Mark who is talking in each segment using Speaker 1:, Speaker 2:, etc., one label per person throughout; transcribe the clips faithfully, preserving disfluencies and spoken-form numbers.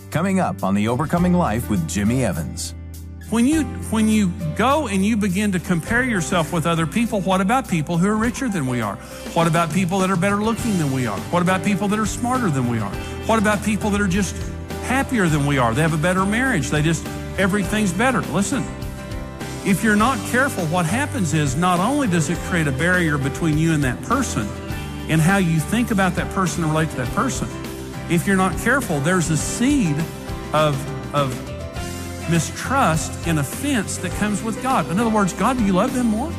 Speaker 1: Coming up on The Overcoming Life with Jimmy Evans.
Speaker 2: When you when you go and you begin to compare yourself with other people, what about people who are richer than we are? What about people that are better looking than we are? What about people that are smarter than we are? What about people that are just happier than we are? They have a better marriage. They just, everything's better. Listen, if you're not careful, what happens is not only does it create a barrier between you and that person and how you think about that person and relate to that person, if you're not careful, there's a seed of, of mistrust and offense that comes with God. In other words, God, do you love them more?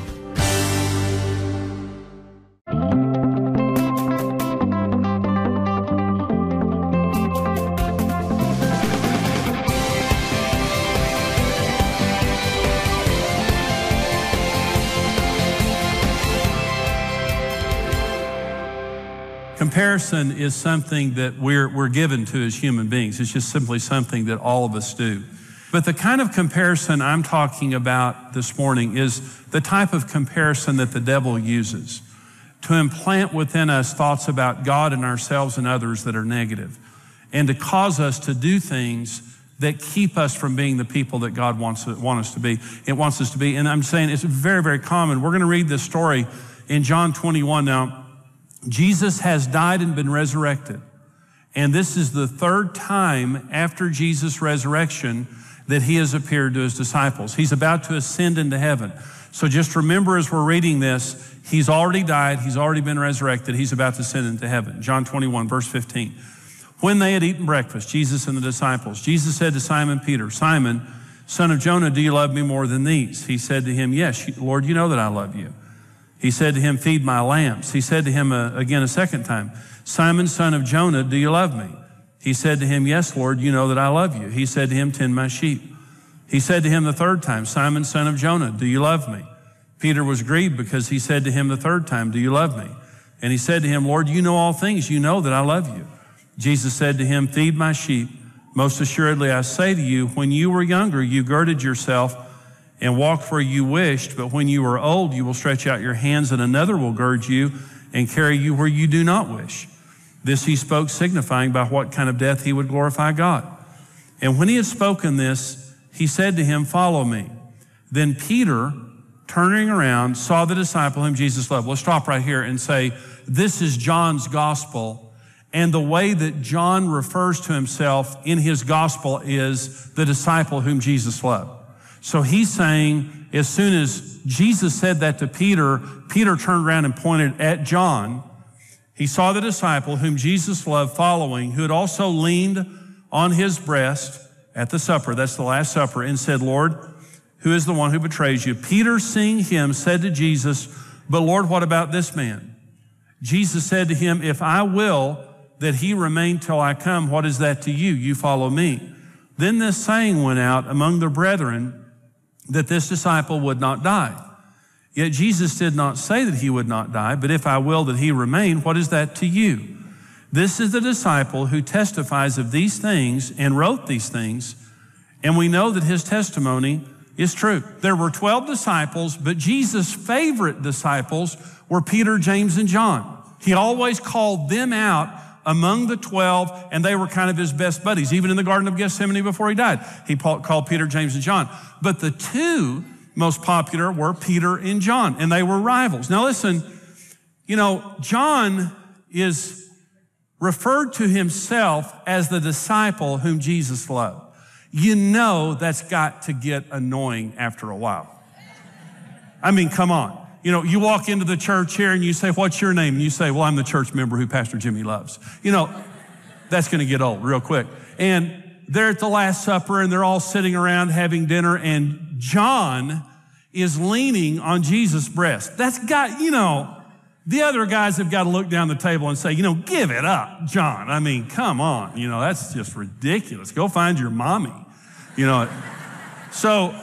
Speaker 2: Comparison is something that we're, we're given to as human beings. It's just simply something that all of us do. But the kind of comparison I'm talking about this morning is the type of comparison that the devil uses to implant within us thoughts about God and ourselves and others that are negative, and to cause us to do things that keep us from being the people that God wants, want us to be. It wants us to be. And I'm saying it's very, very common. We're going to read this story in John twenty-one now. Jesus has died and been resurrected. And this is the third time after Jesus' resurrection that he has appeared to his disciples. He's about to ascend into heaven. So just remember as we're reading this, he's already died, he's already been resurrected, he's about to ascend into heaven. John twenty-one, verse fifteen. When they had eaten breakfast, Jesus and the disciples, Jesus said to Simon Peter, Simon, son of Jonah, do you love me more than these? He said to him, yes, Lord, you know that I love you. He said to him, feed my lambs. He said to him uh, again a second time, Simon, son of Jonah, do you love me? He said to him, yes, Lord, you know that I love you. He said to him, tend my sheep. He said to him the third time, Simon, son of Jonah, do you love me? Peter was grieved because he said to him the third time, do you love me? And he said to him, Lord, you know all things. You know that I love you. Jesus said to him, feed my sheep. Most assuredly, I say to you, when you were younger, you girded yourself and walked where you wished, but when you are old, you will stretch out your hands and another will gird you and carry you where you do not wish. This he spoke, signifying by what kind of death he would glorify God. And when he had spoken this, he said to him, follow me. Then Peter, turning around, saw the disciple whom Jesus loved. Let's stop right here and say, this is John's gospel. And the way that John refers to himself in his gospel is the disciple whom Jesus loved. So he's saying, as soon as Jesus said that to Peter, Peter turned around and pointed at John. He saw the disciple whom Jesus loved following, who had also leaned on his breast at the supper, that's the Last Supper, and said, Lord, who is the one who betrays you? Peter, seeing him, said to Jesus, but Lord, what about this man? Jesus said to him, if I will that he remain till I come, what is that to you? You follow me. Then this saying went out among the brethren, that this disciple would not die. Yet Jesus did not say that he would not die, but if I will that he remain, what is that to you? This is the disciple who testifies of these things and wrote these things, and we know that his testimony is true. There were twelve disciples, but Jesus' favorite disciples were Peter, James, and John. He always called them out among the twelve, and they were kind of his best buddies. Even in the Garden of Gethsemane before he died, he called Peter, James, and John. But the two most popular were Peter and John, and they were rivals. Now listen, you know, John is referred to himself as the disciple whom Jesus loved. You know that's got to get annoying after a while. I mean, come on. You know, you walk into the church here and you say, what's your name? And you say, well, I'm the church member who Pastor Jimmy loves. You know, that's going to get old real quick. And they're at the Last Supper and they're all sitting around having dinner, and John is leaning on Jesus' breast. That's got, you know, the other guys have got to look down the table and say, you know, give it up, John. I mean, come on. You know, that's just ridiculous. Go find your mommy. You know, so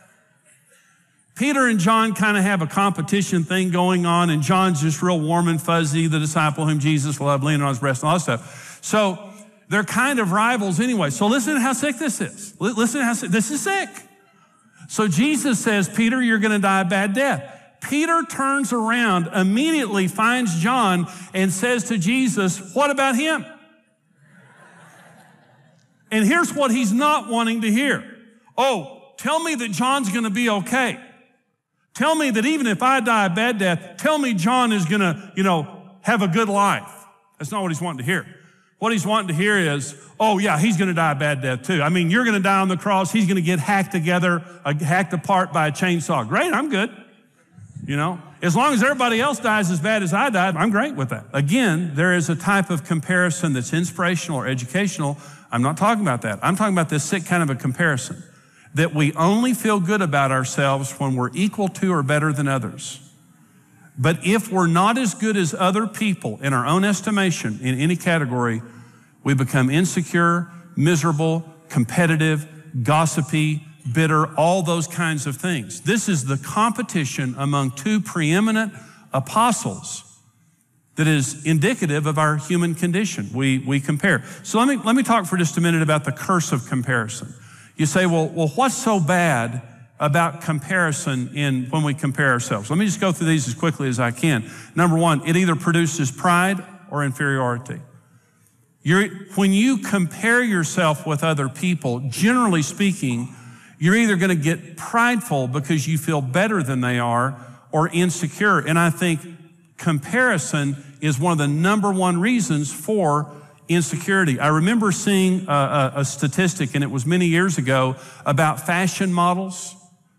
Speaker 2: Peter and John kind of have a competition thing going on, and John's just real warm and fuzzy, the disciple whom Jesus loved, leaning on his breast and all that stuff. So they're kind of rivals anyway. So listen to how sick this is. Listen to how sick, this is sick. So Jesus says, Peter, you're going to die a bad death. Peter turns around, immediately finds John and says to Jesus, what about him? And here's what he's not wanting to hear. Oh, tell me that John's going to be okay. Tell me that even if I die a bad death, tell me John is going to, you know, have a good life. That's not what he's wanting to hear. What he's wanting to hear is, oh yeah, he's going to die a bad death too. I mean, you're going to die on the cross. He's going to get hacked together, uh, hacked apart by a chainsaw. Great, I'm good. You know, as long as everybody else dies as bad as I died, I'm great with that. Again, there is a type of comparison that's inspirational or educational. I'm not talking about that. I'm talking about this sick kind of a comparison that we only feel good about ourselves when we're equal to or better than others. But if we're not as good as other people in our own estimation in any category, we become insecure, miserable, competitive, gossipy, bitter, all those kinds of things. This is the competition among two preeminent apostles that is indicative of our human condition. We, we compare. So let me, let me talk for just a minute about the curse of comparison. You say, well, well, what's so bad about comparison in when we compare ourselves? Let me just go through these as quickly as I can. Number one, it either produces pride or inferiority. You're, when you compare yourself with other people, generally speaking, you're either going to get prideful because you feel better than they are or insecure. And I think comparison is one of the number one reasons for insecurity. I remember seeing a, a, a statistic, and it was many years ago, about fashion models.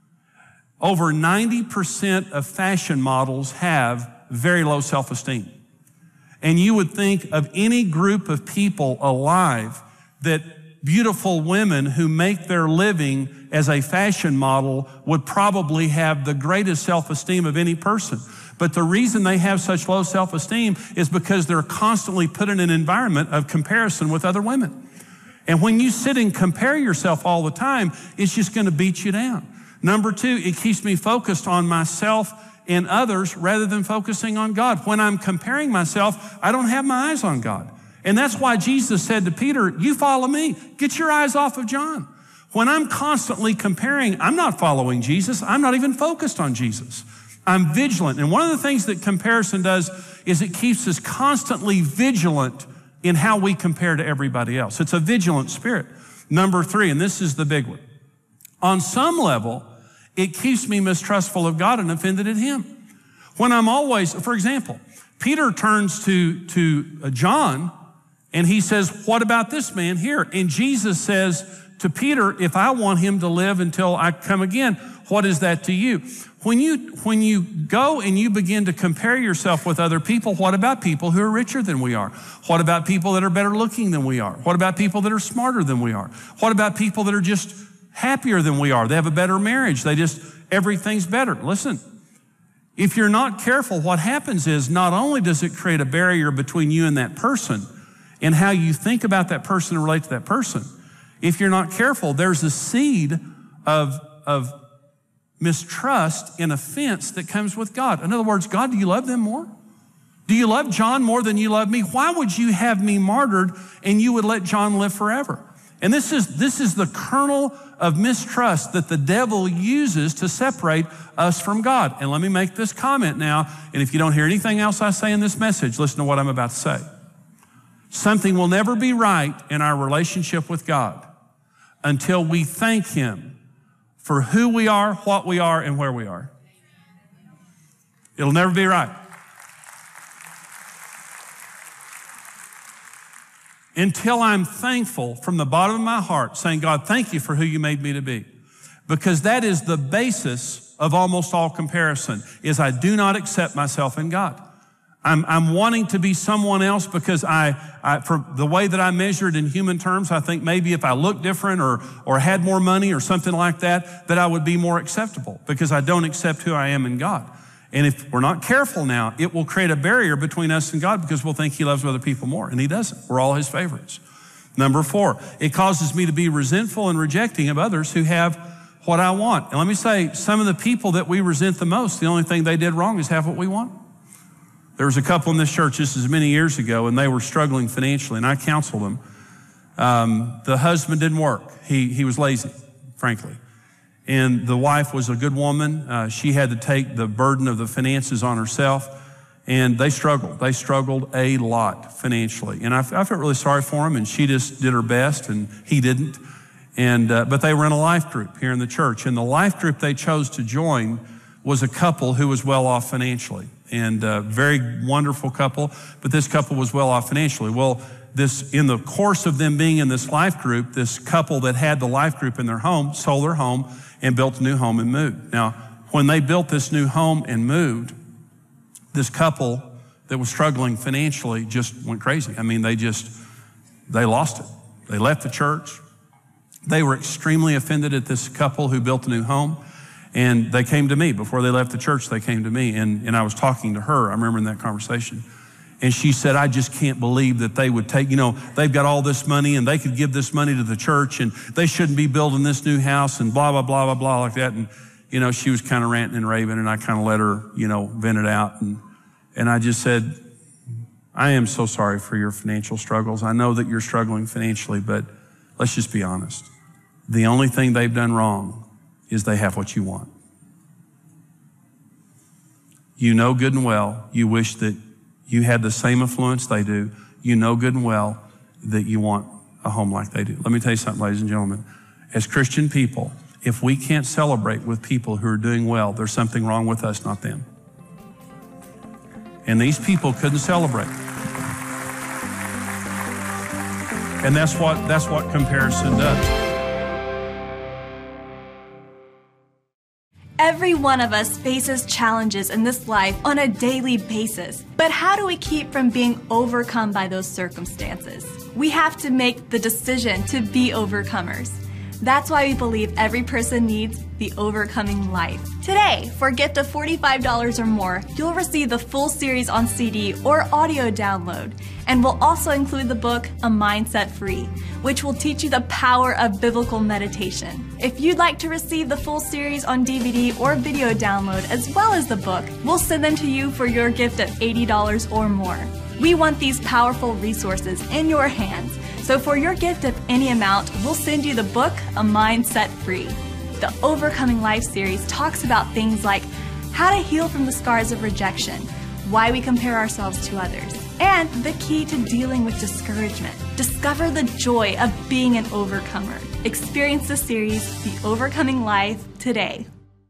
Speaker 2: Over ninety percent of fashion models have very low self-esteem. And you would think of any group of people alive that beautiful women who make their living as a fashion model would probably have the greatest self-esteem of any person. But the reason they have such low self-esteem is because they're constantly put in an environment of comparison with other women. And when you sit and compare yourself all the time, it's just going to beat you down. Number two, it keeps me focused on myself and others rather than focusing on God. When I'm comparing myself, I don't have my eyes on God. And that's why Jesus said to Peter, you follow me. Get your eyes off of John. When I'm constantly comparing, I'm not following Jesus. I'm not even focused on Jesus. I'm vigilant. And one of the things that comparison does is it keeps us constantly vigilant in how we compare to everybody else. It's a vigilant spirit. Number three, and this is the big one. On some level, it keeps me mistrustful of God and offended at him. When I'm always, for example, Peter turns to, to John and he says, what about this man here? And Jesus says to Peter, if I want him to live until I come again, what is that to you? When you, when you go and you begin to compare yourself with other people, what about people who are richer than we are? What about people that are better looking than we are? What about people that are smarter than we are? What about people that are just happier than we are? They have a better marriage. They just, everything's better. Listen, if you're not careful, what happens is not only does it create a barrier between you and that person and how you think about that person and relate to that person, if you're not careful, there's a seed of, of mistrust and offense that comes with God. In other words, God, do you love them more? Do you love John more than you love me? Why would you have me martyred and you would let John live forever? And this is, this is the kernel of mistrust that the devil uses to separate us from God. And let me make this comment now, and if you don't hear anything else I say in this message, listen to what I'm about to say. Something will never be right in our relationship with God until we thank him for who we are, what we are, and where we are. It'll never be right. Until I'm thankful from the bottom of my heart, saying, God, thank you for who you made me to be. Because that is the basis of almost all comparison, is I do not accept myself in God. I'm, I'm wanting to be someone else because I, I, for the way that I measured in human terms, I think maybe if I looked different or, or had more money or something like that, that I would be more acceptable because I don't accept who I am in God. And if we're not careful now, it will create a barrier between us and God because we'll think he loves other people more, and he doesn't. We're all his favorites. Number four, it causes me to be resentful and rejecting of others who have what I want. And let me say, some of the people that we resent the most, the only thing they did wrong is have what we want. There was a couple in this church, this is many years ago, and they were struggling financially, and I counseled them. Um, the husband didn't work. He, he was lazy, frankly. And the wife was a good woman. Uh, she had to take the burden of the finances on herself. And they struggled. They struggled a lot financially. And I, I felt really sorry for them, and she just did her best, and he didn't. And uh, but they were in a life group here in the church. And the life group they chose to join was a couple who was well off financially. And a very wonderful couple, but this couple was well off financially. Well, this in the course of them being in this life group, this couple that had the life group in their home sold their home and built a new home and moved. Now, when they built this new home and moved, this couple that was struggling financially just went crazy. I mean, they just, they lost it. They left the church. They were extremely offended at this couple who built a new home. And they came to me. Before they left the church, they came to me. And, and I was talking to her. I remember in that conversation. And she said, I just can't believe that they would take, you know, they've got all this money and they could give this money to the church and they shouldn't be building this new house and blah, blah, blah, blah, blah, like that. And, you know, she was kind of ranting and raving, and I kind of let her, you know, vent it out. And, and I just said, I am so sorry for your financial struggles. I know that you're struggling financially, but let's just be honest. The only thing they've done wrong is they have what you want. You know good and well, you wish that you had the same influence they do. You know good and well that you want a home like they do. Let me tell you something, ladies and gentlemen. As Christian people, if we can't celebrate with people who are doing well, there's something wrong with us, not them. And these people couldn't celebrate. And that's what, that's what comparison does.
Speaker 3: Every one of us faces challenges in this life on a daily basis. But how do we keep from being overcome by those circumstances? We have to make the decision to be overcomers. That's why we believe every person needs the Overcoming Life. Today, for a gift of forty-five dollars or more, you'll receive the full series on C D or audio download. And we'll also include the book, A Mindset Free, which will teach you the power of biblical meditation. If you'd like to receive the full series on D V D or video download, as well as the book, we'll send them to you for your gift of eighty dollars or more. We want these powerful resources in your hands. So for your gift of any amount, we'll send you the book, A Mindset Free. The Overcoming Life series talks about things like how to heal from the scars of rejection, why we compare ourselves to others, and the key to dealing with discouragement. Discover the joy of being an overcomer. Experience the series, The Overcoming Life, today.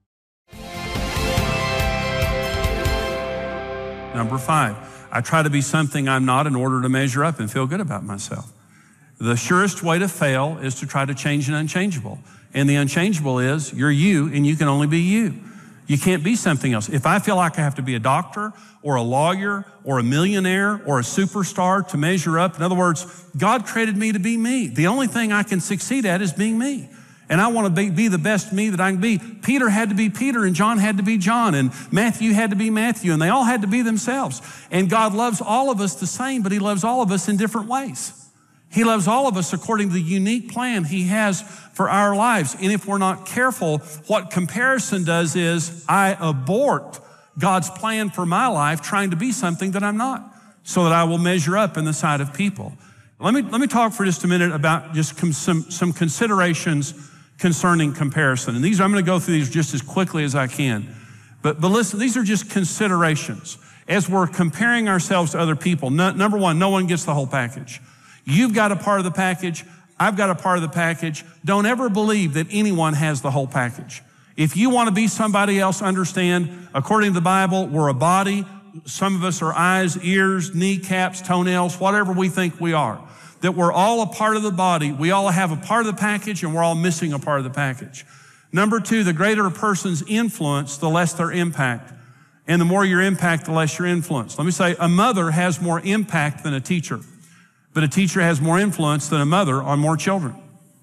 Speaker 2: Number five, I try to be something I'm not in order to measure up and feel good about myself. The surest way to fail is to try to change an unchangeable. And the unchangeable is you're you and you can only be you. You can't be something else. If I feel like I have to be a doctor or a lawyer or a millionaire or a superstar to measure up, in other words, God created me to be me. The only thing I can succeed at is being me. And I want to be, be the best me that I can be. Peter had to be Peter, and John had to be John, and Matthew had to be Matthew, and they all had to be themselves. And God loves all of us the same, but he loves all of us in different ways. He loves all of us according to the unique plan he has for our lives. And if we're not careful, what comparison does is I abort God's plan for my life trying to be something that I'm not, so that I will measure up in the sight of people. Let me, let me talk for just a minute about just some, some considerations concerning comparison. And these, I'm going to go through these just as quickly as I can. But, but listen, these are just considerations. As we're comparing ourselves to other people, no, number one, no one gets the whole package. You've got a part of the package. I've got a part of the package. Don't ever believe that anyone has the whole package. If you want to be somebody else, understand, according to the Bible, we're a body. Some of us are eyes, ears, kneecaps, toenails, whatever we think we are. That we're all a part of the body. We all have a part of the package, and we're all missing a part of the package. Number two, the greater a person's influence, the less their impact. And the more your impact, the less your influence. Let me say, a mother has more impact than a teacher. But a teacher has more influence than a mother on more children.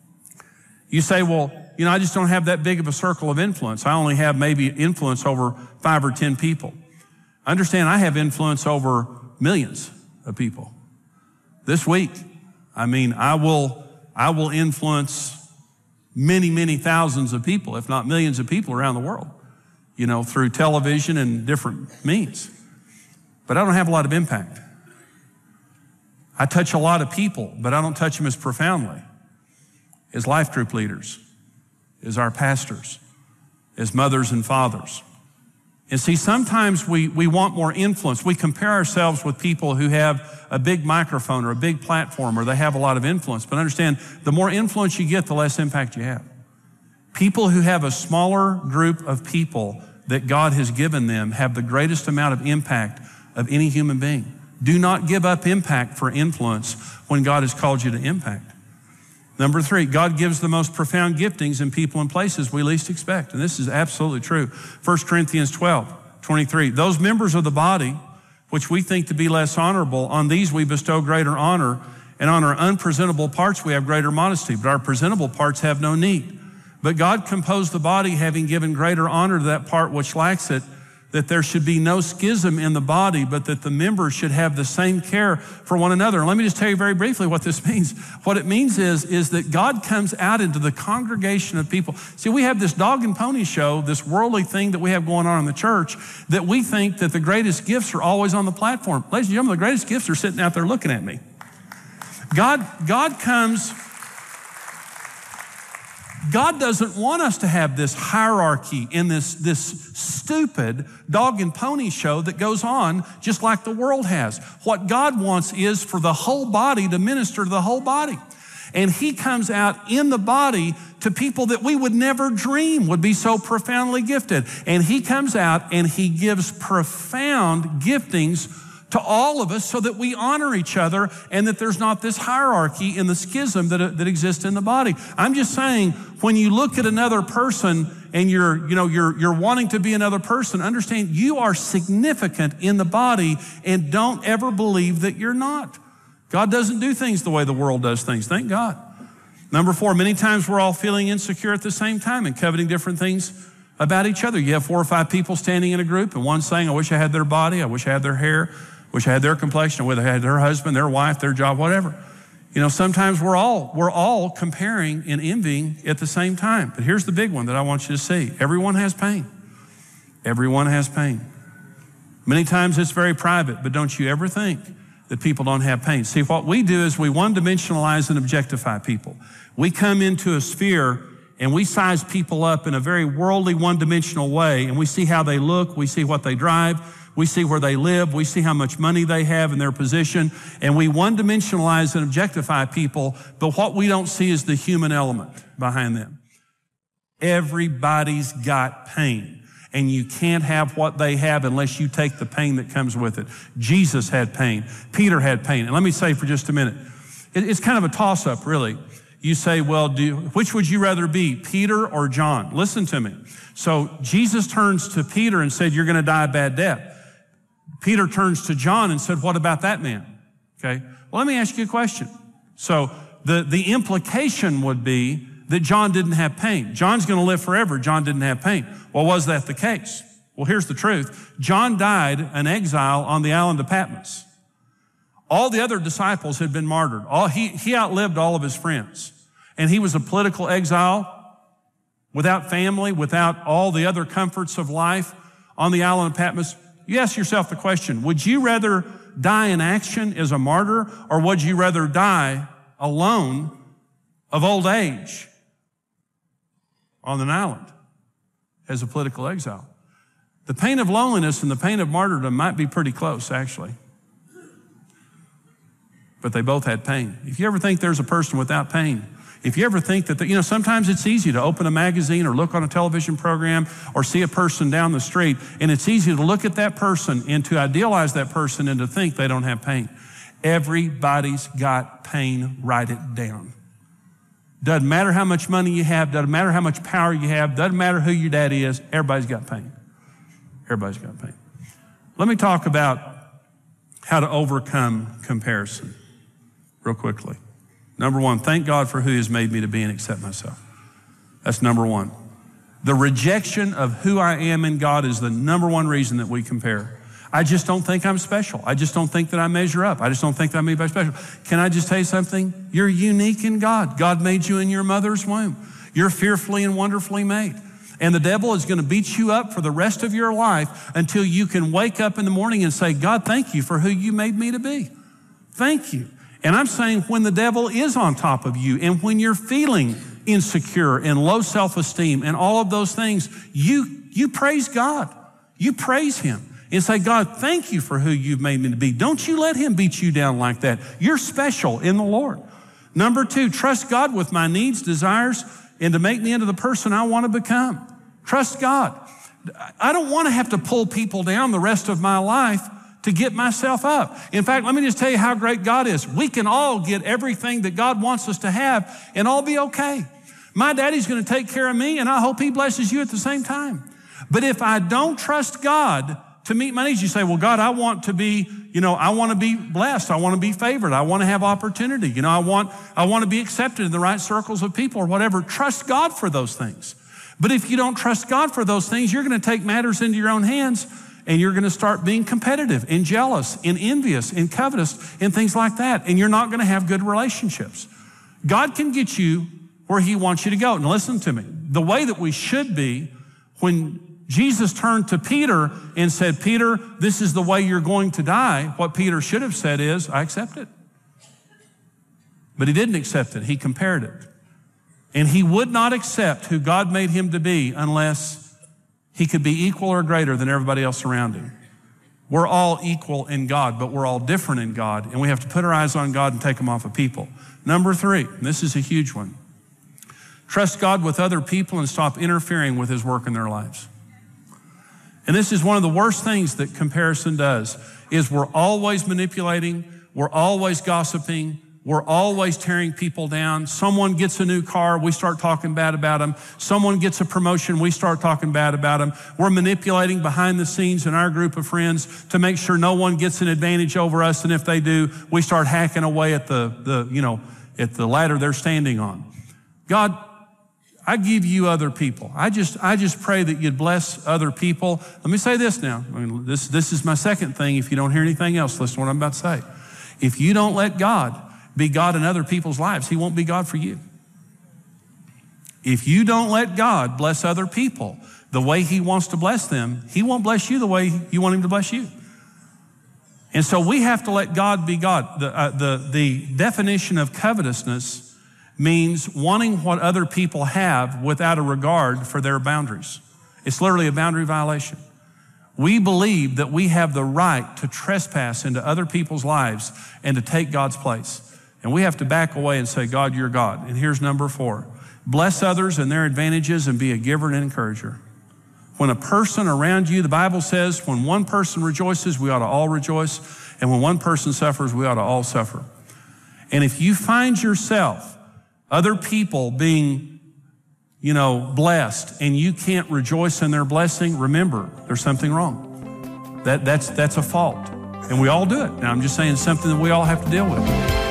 Speaker 2: You say, well, you know, I just don't have that big of a circle of influence. I only have maybe influence over five or ten people. Understand, I have influence over millions of people. This week, I mean, I will, I will influence many, many thousands of people, if not millions of people around the world, you know, through television and different means. But I don't have a lot of impact. I touch a lot of people, but I don't touch them as profoundly as life group leaders, as our pastors, as mothers and fathers, And see, sometimes we, we want more influence. We compare ourselves with people who have a big microphone or a big platform, or they have a lot of influence. But understand, the more influence you get, the less impact you have. People who have a smaller group of people that God has given them have the greatest amount of impact of any human being. Do not give up impact for influence when God has called you to impact. Number three, God gives the most profound giftings in people and places we least expect. And this is absolutely true. First Corinthians twelve, twenty-three, those members of the body which we think to be less honorable, on these we bestow greater honor, and on our unpresentable parts we have greater modesty, but our presentable parts have no need. But God composed the body, having given greater honor to that part which lacks it, that there should be no schism in the body, but that the members should have the same care for one another. And let me just tell you very briefly what this means. What it means is, is that God comes out into the congregation of people. See, we have this dog and pony show, this worldly thing that we have going on in the church, that we think that the greatest gifts are always on the platform. Ladies and gentlemen, the greatest gifts are sitting out there looking at me. God, God comes... God doesn't want us to have this hierarchy in this, this stupid dog and pony show that goes on just like the world has. What God wants is for the whole body to minister to the whole body. And he comes out in the body to people that we would never dream would be so profoundly gifted. And he comes out and he gives profound giftings to all of us so that we honor each other and that there's not this hierarchy in the schism that, that exists in the body. I'm just saying, when you look at another person and you're, you know, you're, you're wanting to be another person, understand you are significant in the body, and don't ever believe that you're not. God doesn't do things the way the world does things. Thank God. Number four, many times we're all feeling insecure at the same time and coveting different things about each other. You have four or five people standing in a group, and one's saying, I wish I had their body, I wish I had their hair, wish I had their complexion, whether I had their husband, their wife, their job, whatever. You know, sometimes we're all, we're all comparing and envying at the same time. But here's the big one that I want you to see. Everyone has pain. Everyone has pain. Many times it's very private, but don't you ever think that people don't have pain. See, what we do is we one-dimensionalize and objectify people. We come into a sphere and we size people up in a very worldly, one-dimensional way, and we see how they look, we see what they drive, we see where they live, we see how much money they have in their position, and we one-dimensionalize and objectify people, but what we don't see is the human element behind them. Everybody's got pain, and you can't have what they have unless you take the pain that comes with it. Jesus had pain. Peter had pain. And let me say for just a minute, it's kind of a toss-up, really. You say, well, do you, which would you rather be, Peter or John? Listen to me. So Jesus turns to Peter and said, you're going to die a bad death. Peter turns to John and said, what about that man? Okay. Well, let me ask you a question. So the, the implication would be that John didn't have pain. John's going to live forever. John didn't have pain. Well, was that the case? Well, here's the truth. John died an exile on the island of Patmos. All the other disciples had been martyred. All, he, he outlived all of his friends. And he was a political exile without family, without all the other comforts of life on the island of Patmos. You ask yourself the question, would you rather die in action as a martyr, or would you rather die alone of old age on an island as a political exile? The pain of loneliness and the pain of martyrdom might be pretty close, actually. But they both had pain. If you ever think there's a person without pain, if you ever think that, you know, sometimes it's easy to open a magazine or look on a television program or see a person down the street, and it's easy to look at that person and to idealize that person and to think they don't have pain. Everybody's got pain. Write it down. Doesn't matter how much money you have, doesn't matter how much power you have, doesn't matter who your daddy is, everybody's got pain. Everybody's got pain. Let me talk about how to overcome comparison real quickly. Number one, thank God for who He has made me to be and accept myself. That's number one. The rejection of who I am in God is the number one reason that we compare. I just don't think I'm special. I just don't think that I measure up. I just don't think that I'm anybody special. Can I just tell you something? You're unique in God. God made you in your mother's womb. You're fearfully and wonderfully made. And the devil is going to beat you up for the rest of your life until you can wake up in the morning and say, God, thank you for who you made me to be. Thank you. And I'm saying when the devil is on top of you and when you're feeling insecure and low self-esteem and all of those things, you, you praise God. You praise him and say, God, thank you for who you've made me to be. Don't you let him beat you down like that. You're special in the Lord. Number two, trust God with my needs, desires, and to make me into the person I want to become. Trust God. I don't want to have to pull people down the rest of my life to get myself up. In fact, let me just tell you how great God is. We can all get everything that God wants us to have and all be okay. My daddy's going to take care of me, and I hope he blesses you at the same time. But if I don't trust God to meet my needs, you say, well, God, I want to be, you know, I want to be blessed. I want to be favored. I want to have opportunity. You know, I want, I want to be accepted in the right circles of people or whatever. Trust God for those things. But if you don't trust God for those things, you're going to take matters into your own hands, and you're going to start being competitive and jealous and envious and covetous and things like that. And you're not going to have good relationships. God can get you where he wants you to go. And listen to me. The way that we should be, when Jesus turned to Peter and said, Peter, this is the way you're going to die, what Peter should have said is, I accept it. But he didn't accept it. He compared it. And he would not accept who God made him to be unless he could be equal or greater than everybody else around him. We're all equal in God, but we're all different in God, and we have to put our eyes on God and take them off of people. Number three, and this is a huge one. Trust God with other people and stop interfering with his work in their lives. And this is one of the worst things that comparison does, is we're always manipulating, we're always gossiping, we're always tearing people down. Someone gets a new car, we start talking bad about them. Someone gets a promotion, we start talking bad about them. We're manipulating behind the scenes in our group of friends to make sure no one gets an advantage over us. And if they do, we start hacking away at the, the you know, at the ladder they're standing on. God, I give you other people. I just, I just pray that you'd bless other people. Let me say this now. I mean, this, this is my second thing. If you don't hear anything else, listen to what I'm about to say. If you don't let God be God in other people's lives, he won't be God for you. If you don't let God bless other people the way he wants to bless them, he won't bless you the way you want him to bless you. And so we have to let God be God. The, uh, the, the definition of covetousness means wanting what other people have without a regard for their boundaries. It's literally a boundary violation. We believe that we have the right to trespass into other people's lives and to take God's place. And we have to back away and say, God, you're God. And here's number four. Bless others and their advantages and be a giver and an encourager. When a person around you, the Bible says, when one person rejoices, we ought to all rejoice. And when one person suffers, we ought to all suffer. And if you find yourself, other people being, you know, blessed, and you can't rejoice in their blessing, remember, there's something wrong. That, that's, that's a fault. And we all do it. Now, I'm just saying something that we all have to deal with.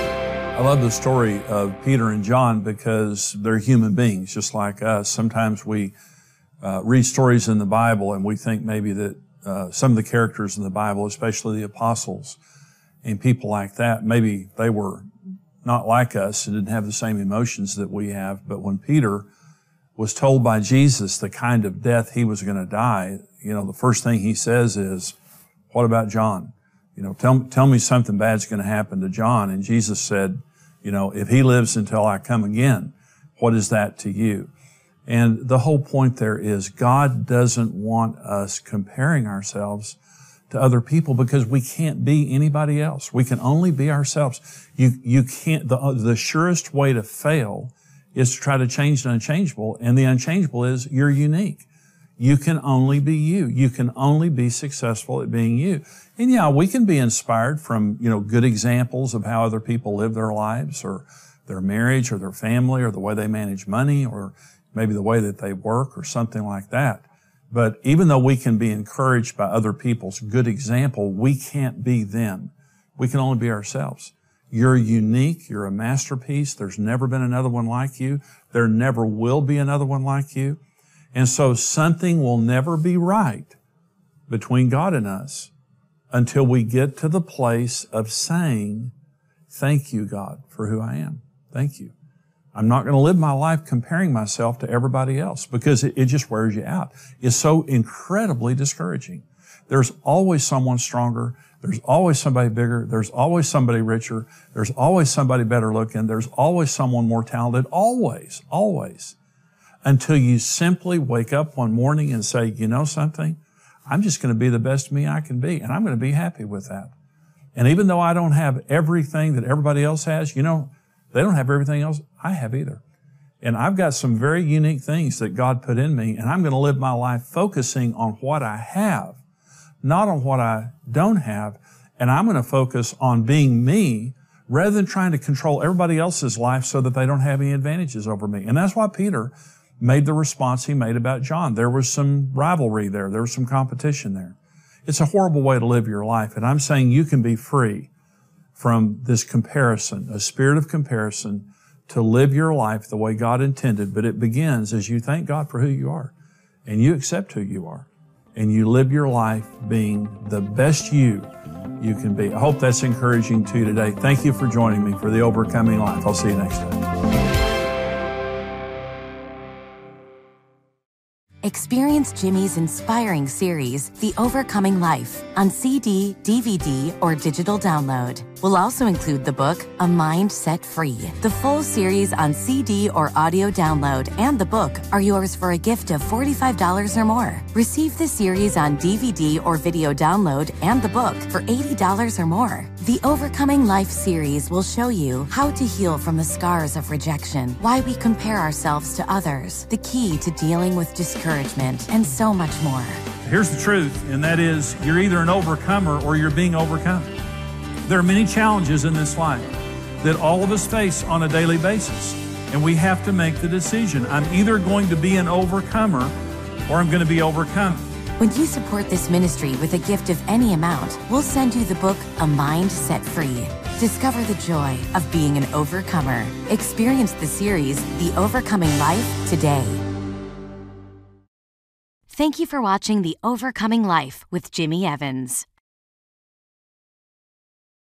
Speaker 4: I love the story of Peter and John because they're human beings just like us. Sometimes we uh, read stories in the Bible and we think maybe that uh, some of the characters in the Bible, especially the apostles and people like that, maybe they were not like us and didn't have the same emotions that we have. But when Peter was told by Jesus the kind of death he was going to die, you know, the first thing he says is, what about John? You know, tell, tell me something bad's going to happen to John. And Jesus said, you know, if he lives until I come again, what is that to you? And the whole point there is God doesn't want us comparing ourselves to other people because we can't be anybody else. We can only be ourselves. You, you can't, the, the surest way to fail is to try to change the unchangeable. And the unchangeable is you're unique. You can only be you. You can only be successful at being you. And yeah, we can be inspired from, you know, good examples of how other people live their lives or their marriage or their family or the way they manage money or maybe the way that they work or something like that. But even though we can be encouraged by other people's good example, we can't be them. We can only be ourselves. You're unique. You're a masterpiece. There's never been another one like you. There never will be another one like you. And so something will never be right between God and us until we get to the place of saying, thank you, God, for who I am. Thank you. I'm not going to live my life comparing myself to everybody else because it, it just wears you out. It's so incredibly discouraging. There's always someone stronger. There's always somebody bigger. There's always somebody richer. There's always somebody better looking. There's always someone more talented. Always, always. Until you simply wake up one morning and say, you know something? I'm just going to be the best me I can be, and I'm going to be happy with that. And even though I don't have everything that everybody else has, you know, they don't have everything else I have either. And I've got some very unique things that God put in me, and I'm going to live my life focusing on what I have, not on what I don't have. And I'm going to focus on being me rather than trying to control everybody else's life so that they don't have any advantages over me. And that's why Peter made the response he made about John. There was some rivalry there. There was some competition there. It's a horrible way to live your life. And I'm saying you can be free from this comparison, a spirit of comparison, to live your life the way God intended. But it begins as you thank God for who you are and you accept who you are and you live your life being the best you you can be. I hope that's encouraging to you today. Thank you for joining me for The Overcoming Life. I'll see you next time.
Speaker 5: Experience Jimmy's inspiring series, The Overcoming Life, on C D, D V D, or digital download. We'll also include the book, A Mind Set Free. The full series on C D or audio download and the book are yours for a gift of forty-five dollars or more. Receive the series on D V D or video download and the book for eighty dollars or more. The Overcoming Life series will show you how to heal from the scars of rejection, why we compare ourselves to others, the key to dealing with discouragement, and so much more.
Speaker 2: Here's the truth, and that is you're either an overcomer or you're being overcome. There are many challenges in this life that all of us face on a daily basis, and we have to make the decision. I'm either going to be an overcomer or I'm going to be overcome.
Speaker 5: When you support this ministry with a gift of any amount, we'll send you the book, A Mind Set Free. Discover the joy of being an overcomer. Experience the series, The Overcoming Life, today. Thank you for watching The Overcoming Life with Jimmy Evans.